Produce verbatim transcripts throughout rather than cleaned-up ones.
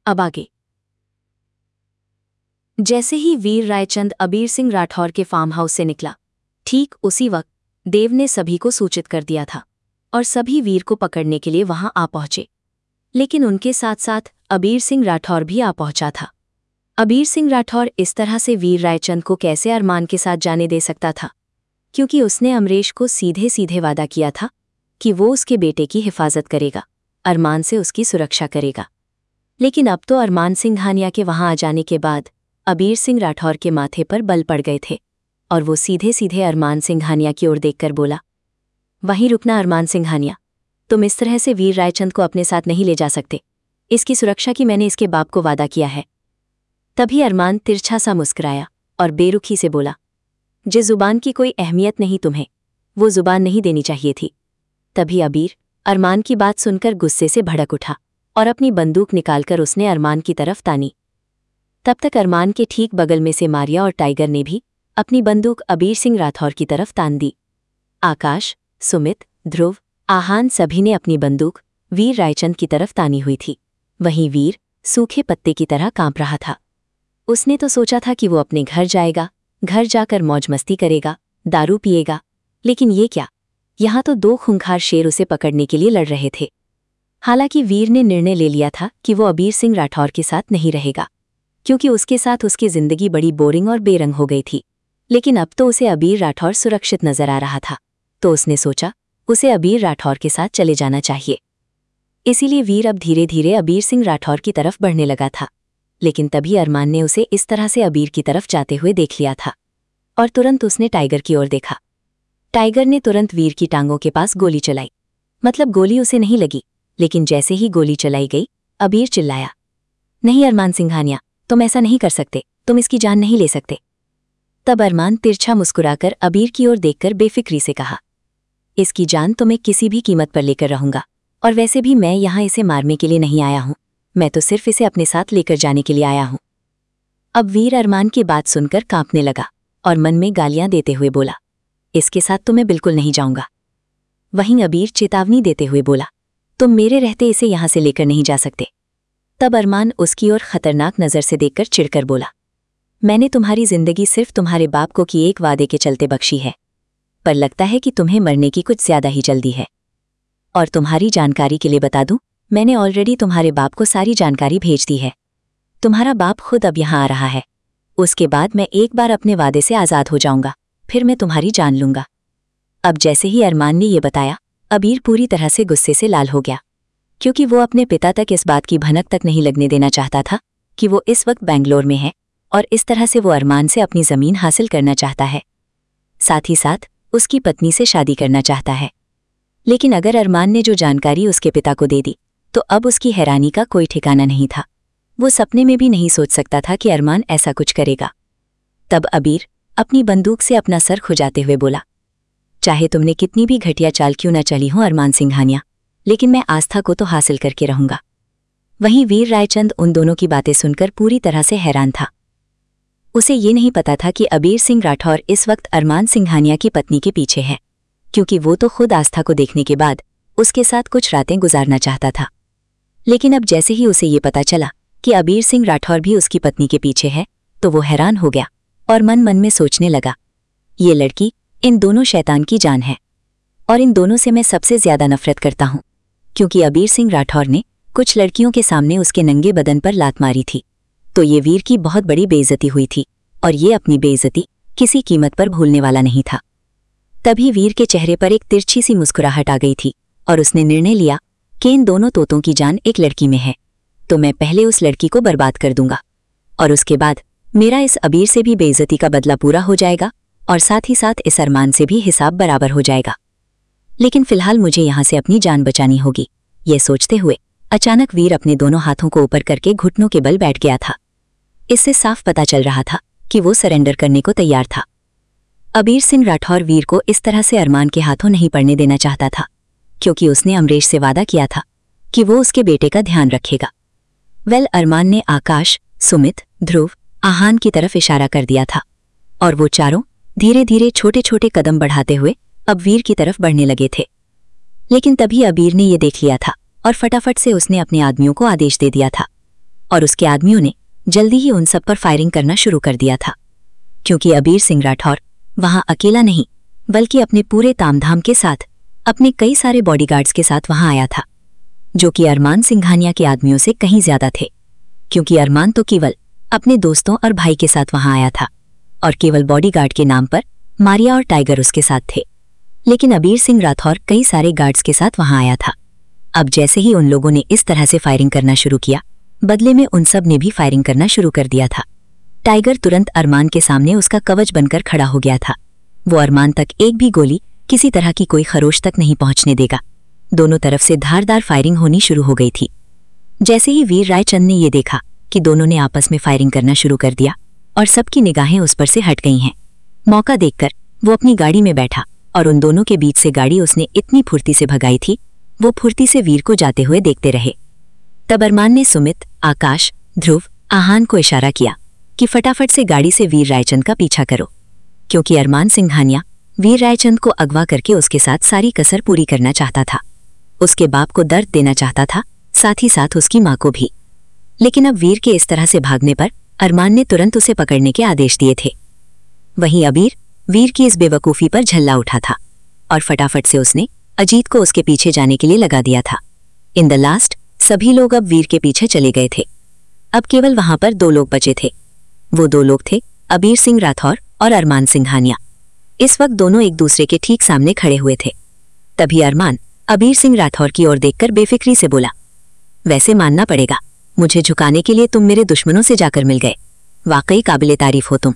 अब आगे। जैसे ही वीर रायचंद अबीर सिंह राठौर के फार्म हाउस से निकला, ठीक उसी वक्त देव ने सभी को सूचित कर दिया था और सभी वीर को पकड़ने के लिए वहां आ पहुंचे। लेकिन उनके साथ साथ अबीर सिंह राठौर भी आ पहुंचा था। अबीर सिंह राठौर इस तरह से वीर रायचंद को कैसे अरमान के साथ जाने दे सकता था, क्योंकि उसने अमरेश को सीधे सीधे वादा किया था कि वो उसके बेटे की हिफाजत करेगा, अरमान से उसकी सुरक्षा करेगा। लेकिन अब तो अरमान सिंघानिया के वहां आ जाने के बाद अबीर सिंह राठौर के माथे पर बल पड़ गए थे और वो सीधे सीधे अरमान सिंघानिया की ओर देखकर बोला, वहीं रुकना अरमान सिंघानिया, तुम इस तरह से वीर रायचंद को अपने साथ नहीं ले जा सकते। इसकी सुरक्षा की मैंने इसके बाप को वादा किया है। तभी अरमान तिरछा सा मुस्कुराया और बेरुखी से बोला, जिस जुबान की कोई अहमियत नहीं तुम्हें, वो जुबान नहीं देनी चाहिए थी। तभी अबीर अरमान की बात सुनकर गुस्से से भड़क उठा और अपनी बंदूक निकालकर उसने अरमान की तरफ तानी। तब तक अरमान के ठीक बगल में से मारिया और टाइगर ने भी अपनी बंदूक अबीर सिंह राठौर की तरफ तान दी। आकाश, सुमित, ध्रुव, आहान सभी ने अपनी बंदूक वीर रायचंद की तरफ तानी हुई थी। वहीं वीर सूखे पत्ते की तरह कांप रहा था। उसने तो सोचा था कि वो अपने घर जाएगा, घर जाकर मौज मस्ती करेगा, दारू पिएगा, लेकिन ये क्या, यहाँ तो दो खूंखार शेर उसे पकड़ने के लिए लड़ रहे थे। हालांकि वीर ने निर्णय ले लिया था कि वो अबीर सिंह राठौर के साथ नहीं रहेगा, क्योंकि उसके साथ उसकी जिंदगी बड़ी बोरिंग और बेरंग हो गई थी। लेकिन अब तो उसे अबीर राठौर सुरक्षित नजर आ रहा था, तो उसने सोचा उसे अबीर राठौर के साथ चले जाना चाहिए। इसीलिए वीर अब धीरे धीरे अबीर सिंह राठौर की तरफ बढ़ने लगा था। लेकिन तभी अरमान ने उसे इस तरह से अबीर की तरफ जाते हुए देख लिया था और तुरंत उसने टाइगर की ओर देखा। टाइगर ने तुरंत वीर की टांगों के पास गोली चलाई। मतलब गोली उसे नहीं लगी, लेकिन जैसे ही गोली चलाई गई, अबीर चिल्लाया, नहीं अरमान सिंघानिया, तुम ऐसा नहीं कर सकते, तुम इसकी जान नहीं ले सकते। तब अरमान तिरछा मुस्कुराकर अबीर की ओर देखकर बेफिक्री से कहा, इसकी जान तो मैं किसी भी कीमत पर लेकर रहूंगा, और वैसे भी मैं यहाँ इसे मारने के लिए नहीं आया हूँ, मैं तो सिर्फ इसे अपने साथ लेकर जाने के लिए आया हूँ। अब वीर अरमान की बात सुनकर कांपने लगा और मन में गालियां देते हुए बोला, इसके साथ तो मैं बिल्कुल नहीं जाऊंगा। वहीं अबीर चेतावनी देते हुए बोला, तुम मेरे रहते इसे यहां से लेकर नहीं जा सकते। तब अरमान उसकी ओर खतरनाक नजर से देखकर चिढ़कर बोला, मैंने तुम्हारी जिंदगी सिर्फ तुम्हारे बाप को की एक वादे के चलते बख्शी है, पर लगता है कि तुम्हें मरने की कुछ ज्यादा ही जल्दी है। और तुम्हारी जानकारी के लिए बता दूं, मैंने ऑलरेडी तुम्हारे बाप को सारी जानकारी भेज दी है। तुम्हारा बाप खुद अब यहाँ आ रहा है। उसके बाद मैं एक बार अपने वादे से आज़ाद हो जाऊंगा, फिर मैं तुम्हारी जान लूंगा। अब जैसे ही अरमान ने ये बताया, अबीर पूरी तरह से गुस्से से लाल हो गया, क्योंकि वो अपने पिता तक इस बात की भनक तक नहीं लगने देना चाहता था कि वो इस वक्त बेंगलोर में है और इस तरह से वो अरमान से अपनी ज़मीन हासिल करना चाहता है, साथ ही साथ उसकी पत्नी से शादी करना चाहता है। लेकिन अगर अरमान ने जो जानकारी उसके पिता को दे दी, तो अब उसकी हैरानी का कोई ठिकाना नहीं था। वो सपने में भी नहीं सोच सकता था कि अरमान ऐसा कुछ करेगा। तब अबीर अपनी बंदूक से अपना सर खुजाते हुए बोला, चाहे तुमने कितनी भी घटिया चाल क्यों न चली हो अरमान सिंघानिया, लेकिन मैं आस्था को तो हासिल करके रहूंगा। वहीं वीर रायचंद उन दोनों की बातें सुनकर पूरी तरह से हैरान था। उसे ये नहीं पता था कि अबीर सिंह राठौर इस वक्त अरमान सिंघानिया की पत्नी के पीछे है, क्योंकि वो तो खुद आस्था को देखने के बाद उसके साथ कुछ रातें गुजारना चाहता था। लेकिन अब जैसे ही उसे ये पता चला कि अबीर सिंह राठौर भी उसकी पत्नी के पीछे है, तो वो हैरान हो गया और मन मन में सोचने लगा, ये लड़की इन दोनों शैतान की जान है, और इन दोनों से मैं सबसे ज्यादा नफरत करता हूँ, क्योंकि अबीर सिंह राठौर ने कुछ लड़कियों के सामने उसके नंगे बदन पर लात मारी थी, तो ये वीर की बहुत बड़ी बेइज्जती हुई थी, और ये अपनी बेइज्जती किसी कीमत पर भूलने वाला नहीं था। तभी वीर के चेहरे पर एक तिरछी सी मुस्कुराहट आ गई थी और उसने निर्णय लिया कि इन दोनों तोतों की जान एक लड़की में है, तो मैं पहले उस लड़की को बर्बाद कर दूंगा, और उसके बाद मेरा इस अबीर से भी बेइज्जती का बदला पूरा हो जाएगा, और साथ ही साथ इस अरमान से भी हिसाब बराबर हो जाएगा। लेकिन फिलहाल मुझे यहाँ से अपनी जान बचानी होगी। ये सोचते हुए अचानक वीर अपने दोनों हाथों को ऊपर करके घुटनों के बल बैठ गया था। इससे साफ पता चल रहा था कि वो सरेंडर करने को तैयार था। अबीर सिंह राठौर वीर को इस तरह से अरमान के हाथों नहीं पड़ने देना चाहता था, क्योंकि उसने अमरेश से वादा किया था कि वो उसके बेटे का ध्यान रखेगा। वेल, अरमान ने आकाश, सुमित, ध्रुव, आहान की तरफ इशारा कर दिया था, और वो चारों धीरे धीरे छोटे छोटे कदम बढ़ाते हुए अब वीर की तरफ बढ़ने लगे थे। लेकिन तभी अबीर ने ये देख लिया था और फटाफट से उसने अपने आदमियों को आदेश दे दिया था, और उसके आदमियों ने जल्दी ही उन सब पर फायरिंग करना शुरू कर दिया था, क्योंकि अबीर सिंह राठौर वहां अकेला नहीं बल्कि अपने पूरे तामधाम के साथ अपने कई सारे बॉडीगार्ड्स के साथ वहां आया था, जो कि अरमान सिंघानिया के आदमियों से कहीं ज्यादा थे, क्योंकि अरमान तो केवल अपने दोस्तों और भाई के साथ वहां आया था और केवल बॉडीगार्ड के नाम पर मारिया और टाइगर उसके साथ थे, लेकिन अबीर सिंह राठौर कई सारे गार्ड्स के साथ वहां आया था। अब जैसे ही उन लोगों ने इस तरह से फायरिंग करना शुरू किया, बदले में उन सब ने भी फायरिंग करना शुरू कर दिया था। टाइगर तुरंत अरमान के सामने उसका कवच बनकर खड़ा हो गया था। वो अरमान तक एक भी गोली, किसी तरह की कोई खरोश तक नहीं पहुंचने देगा। दोनों तरफ से धारदार फायरिंग होनी शुरू हो गई थी। जैसे ही वीर रायचंद ने ये देखा कि दोनों ने आपस में फायरिंग करना शुरू कर दिया और सबकी निगाहें उस पर से हट गई हैं, मौका देखकर वो अपनी गाड़ी में बैठा और उन दोनों के बीच से गाड़ी उसने इतनी फुर्ती से भगाई थी, वो फुर्ती से वीर को जाते हुए देखते रहे। तब अरमान ने सुमित, आकाश, ध्रुव, आहान को इशारा किया कि फटाफट से गाड़ी से वीर रायचंद का पीछा करो, क्योंकि अरमान सिंघानिया वीर रायचंद को अगवा करके उसके साथ सारी कसर पूरी करना चाहता था। उसके बाप को दर्द देना चाहता था, साथ ही साथ उसकी मां को भी। लेकिन अब वीर के इस तरह से भागने पर अरमान ने तुरंत उसे पकड़ने के आदेश दिए थे। वहीं अबीर वीर की इस बेवकूफ़ी पर झल्ला उठा था और फटाफट से उसने अजीत को उसके पीछे जाने के लिए लगा दिया था। इन द लास्ट सभी लोग अब वीर के पीछे चले गए थे। अब केवल वहां पर दो लोग बचे थे। वो दो लोग थे अबीर सिंह राठौर और अरमान सिंघानिया। इस वक्त दोनों एक दूसरे के ठीक सामने खड़े हुए थे। तभी अरमान अबीर सिंह राठौर की ओर देखकर बेफिक्री से बोला, वैसे मानना पड़ेगा, मुझे झुकाने के लिए तुम मेरे दुश्मनों से जाकर मिल गए। वाकई काबिले तारीफ हो तुम।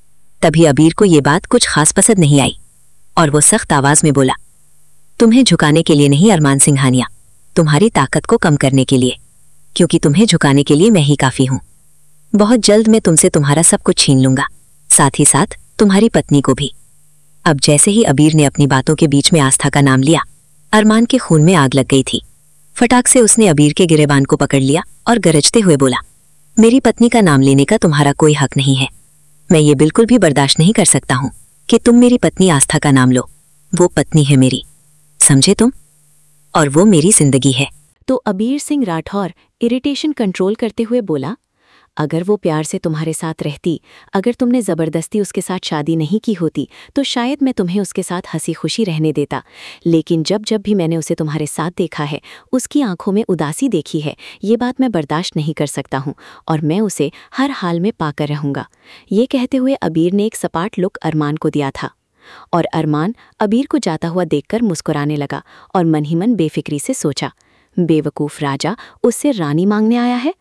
तभी अबीर को ये बात कुछ खास पसंद नहीं आई और वो सख्त आवाज में बोला, तुम्हें झुकाने के लिए नहीं अरमान सिंघानिया, तुम्हारी ताकत को कम करने के लिए, क्योंकि तुम्हें झुकाने के लिए मैं ही काफी हूं। बहुत जल्द मैं तुमसे तुम्हारा सब कुछ छीन लूंगा, साथ ही साथ तुम्हारी पत्नी को भी। अब जैसे ही अबीर ने अपनी बातों के बीच में आस्था का नाम लिया, अरमान के खून में आग लग गई थी। फटाक से उसने अबीर के गिरेबान को पकड़ लिया और गरजते हुए बोला, मेरी पत्नी का नाम लेने का तुम्हारा कोई हक नहीं है। मैं ये बिल्कुल भी बर्दाश्त नहीं कर सकता हूं कि तुम मेरी पत्नी आस्था का नाम लो। वो पत्नी है मेरी, समझे तुम, और वो मेरी जिंदगी है। तो अबीर सिंह राठौर इरिटेशन कंट्रोल करते हुए बोला, अगर वो प्यार से तुम्हारे साथ रहती, अगर तुमने ज़बरदस्ती उसके साथ शादी नहीं की होती, तो शायद मैं तुम्हें उसके साथ हंसी खुशी रहने देता। लेकिन जब जब भी मैंने उसे तुम्हारे साथ देखा है, उसकी आंखों में उदासी देखी है, ये बात मैं बर्दाश्त नहीं कर सकता हूँ और मैं उसे हर हाल में पाकर रहूँगा। ये कहते हुए अबीर ने एक सपाट लुक अरमान को दिया था और अरमान अबीर को जाता हुआ देखकर मुस्कुराने लगा और मन ही मन बेफिक्री से सोचा, बेवकूफ़ राजा उससे रानी मांगने आया है।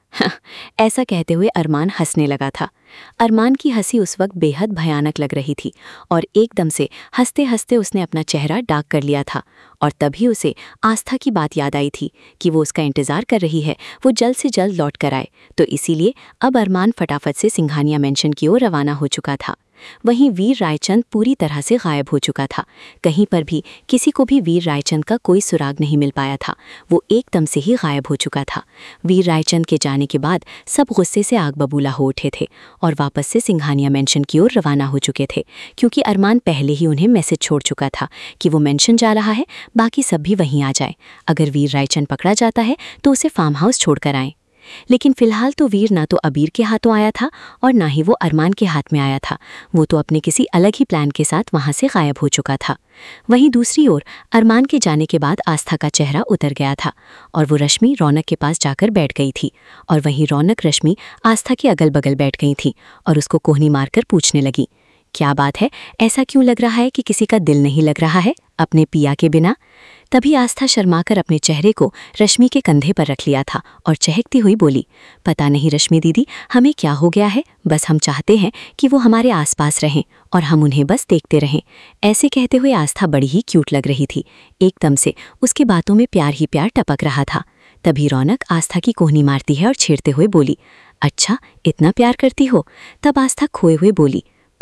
ऐसा कहते हुए अरमान हंसने लगा था। अरमान की हंसी उस वक्त बेहद भयानक लग रही थी और एकदम से हंसते हंसते उसने अपना चेहरा डार्क कर लिया था और तभी उसे आस्था की बात याद आई थी कि वो उसका इंतज़ार कर रही है, वो जल्द से जल्द लौट कर आए। तो इसीलिए अब अरमान फटाफट से सिंघानिया मेंशन की ओर रवाना हो चुका था। वहीं वीर रायचंद पूरी तरह से गायब हो चुका था। कहीं पर भी किसी को भी वीर रायचंद का कोई सुराग नहीं मिल पाया था। वो एकदम से ही गायब हो चुका था। वीर रायचंद के जाने के बाद सब गुस्से से आग बबूला हो उठे थे और वापस से सिंघानिया मेंशन की ओर रवाना हो चुके थे, क्योंकि अरमान पहले ही उन्हें मैसेज छोड़ चुका था कि वो मेंशन जा रहा है, बाकी सब भी वहीं आ जाए। अगर वीर रायचंद पकड़ा जाता है तो उसे फार्म हाउस छोड़कर आए। लेकिन फिलहाल तो वीर ना तो अबीर के हाथों आया था और ना ही वो अरमान के हाथ में आया था। वो तो अपने किसी अलग ही प्लान के साथ वहां से गायब हो चुका था। वहीं दूसरी ओर अरमान के जाने के बाद आस्था का चेहरा उतर गया था और वो रश्मि रौनक के पास जाकर बैठ गई थी और वहीं रौनक रश्मि आस्था के अगल बगल बैठ गई थी और उसको कोहनी मारकर पूछने लगी, क्या बात है, ऐसा क्यों लग रहा है कि किसी का दिल नहीं लग रहा है अपने पिया के बिना? तभी आस्था शर्माकर अपने चेहरे को रश्मि के कंधे पर रख लिया था और चहकती हुई बोली, पता नहीं रश्मि दीदी, हमें क्या हो गया है, बस हम चाहते हैं कि वो हमारे आसपास रहें और हम उन्हें बस देखते रहें। ऐसे कहते हुए आस्था बड़ी ही क्यूट लग रही थी। एकदम से उसकी बातों में प्यार ही प्यार टपक रहा था। तभी रौनक आस्था की कोहनी मारती है और छेड़ते हुए बोली, अच्छा इतना प्यार करती हो? तब आस्था खोए हुए बोली,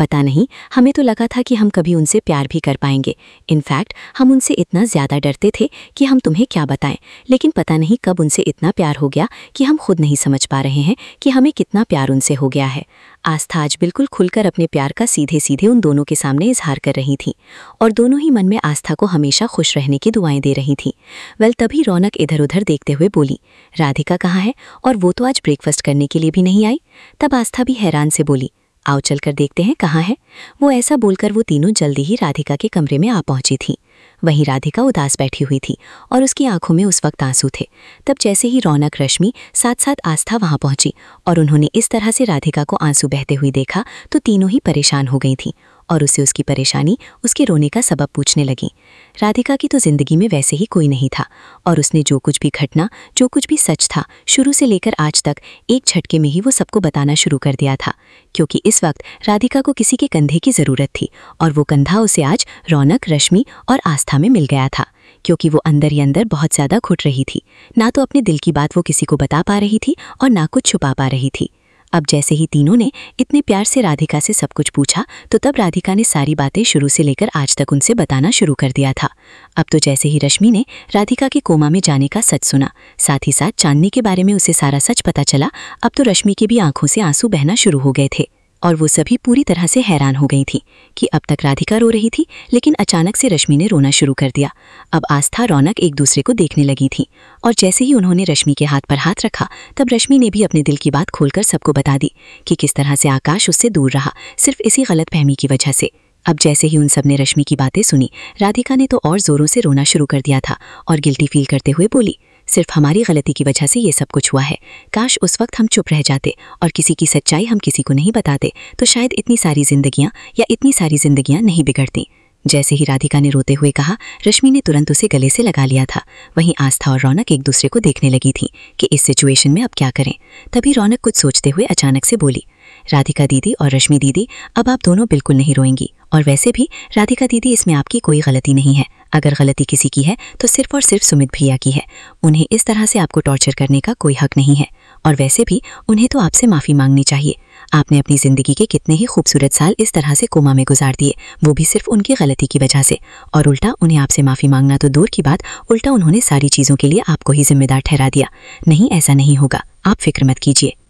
पता नहीं, हमें तो लगा था कि हम कभी उनसे प्यार भी कर पाएंगे। इनफैक्ट हम उनसे इतना ज़्यादा डरते थे कि हम तुम्हें क्या बताएं, लेकिन पता नहीं कब उनसे इतना प्यार हो गया कि हम खुद नहीं समझ पा रहे हैं कि हमें कितना प्यार उनसे हो गया है। आस्था आज बिल्कुल खुलकर अपने प्यार का सीधे सीधे उन दोनों के सामने इजहार कर रही थी और दोनों ही मन में आस्था को हमेशा खुश रहने की दुआएं दे रही थी। वेल तभी रौनक इधर उधर देखते हुए बोली, राधिका कहाँ है? और वो तो आज ब्रेकफास्ट करने के लिए भी नहीं आई। तब आस्था भी हैरान से बोली, आओ चलकर देखते हैं कहाँ है। वो ऐसा बोलकर वो तीनों जल्दी ही राधिका के कमरे में आ पहुंची थी। वहीं राधिका उदास बैठी हुई थी और उसकी आंखों में उस वक्त आंसू थे। तब जैसे ही रौनक, रश्मि साथ साथ आस्था वहां पहुंची और उन्होंने इस तरह से राधिका को आंसू बहते हुए देखा तो तीनों ही परेशान हो गई थीं और उससे उसकी परेशानी, उसके रोने का सबब पूछने लगीं। राधिका की तो जिंदगी में वैसे ही कोई नहीं था और उसने जो कुछ भी घटना, जो कुछ भी सच था, शुरू से लेकर आज तक एक झटके में ही वो सबको बताना शुरू कर दिया था, क्योंकि इस वक्त राधिका को किसी के कंधे की ज़रूरत थी और वो कंधा उसे आज रौनक, रश्मि और आस्था में मिल गया था, क्योंकि वो अंदर ही अंदर बहुत ज़्यादा घुट रही थी। ना तो अपने दिल की बात वो किसी को बता पा रही थी और ना कुछ छुपा पा रही थी। अब जैसे ही तीनों ने इतने प्यार से राधिका से सब कुछ पूछा तो तब राधिका ने सारी बातें शुरू से लेकर आज तक उनसे बताना शुरू कर दिया था। अब तो जैसे ही रश्मि ने राधिका के कोमा में जाने का सच सुना, साथ ही साथ चांदनी के बारे में उसे सारा सच पता चला, अब तो रश्मि की भी आंखों से आंसू बहना शुरू हो गए थे और वो सभी पूरी तरह से हैरान हो गई थी कि अब तक राधिका रो रही थी, लेकिन अचानक से रश्मि ने रोना शुरू कर दिया। अब आस्था, रौनक एक दूसरे को देखने लगी थी और जैसे ही उन्होंने रश्मि के हाथ पर हाथ रखा तब रश्मि ने भी अपने दिल की बात खोलकर सबको बता दी कि किस तरह से आकाश उससे दूर रहा, सिर्फ इसी गलतफहमी की वजह से। अब जैसे ही उन सब ने रश्मि की बातें सुनी, राधिका ने तो और जोरों से रोना शुरू कर दिया था और गिल्टी फील करते हुए बोली, सिर्फ हमारी गलती की वजह से ये सब कुछ हुआ है। काश उस वक्त हम चुप रह जाते और किसी की सच्चाई हम किसी को नहीं बताते तो शायद इतनी सारी जिंदगियां या इतनी सारी जिंदगियां नहीं बिगड़ती। जैसे ही राधिका ने रोते हुए कहा, रश्मि ने तुरंत उसे गले से लगा लिया था। वहीं आस्था और रौनक एक दूसरे को देखने लगी थी कि इस सिचुएशन में अब क्या करें। तभी रौनक कुछ सोचते हुए अचानक से बोली, राधिका दीदी और रश्मि दीदी, अब आप दोनों बिल्कुल नहीं रोएंगी और वैसे भी राधिका दीदी, इसमें आपकी कोई गलती नहीं है। अगर गलती किसी की है तो सिर्फ और सिर्फ सुमित भैया की है। उन्हें इस तरह से आपको टॉर्चर करने का कोई हक नहीं है और वैसे भी उन्हें तो आपसे माफ़ी मांगनी चाहिए। आपने अपनी ज़िंदगी के कितने ही खूबसूरत साल इस तरह से कोमा में गुजार दिए, वो भी सिर्फ उनकी गलती की वजह से, और उल्टा उन्हें आपसे माफ़ी मांगना तो दूर की बात, उल्टा उन्होंने सारी चीज़ों के लिए आपको ही जिम्मेदार ठहरा दिया। नहीं, ऐसा नहीं होगा, आप फिक्र मत कीजिए।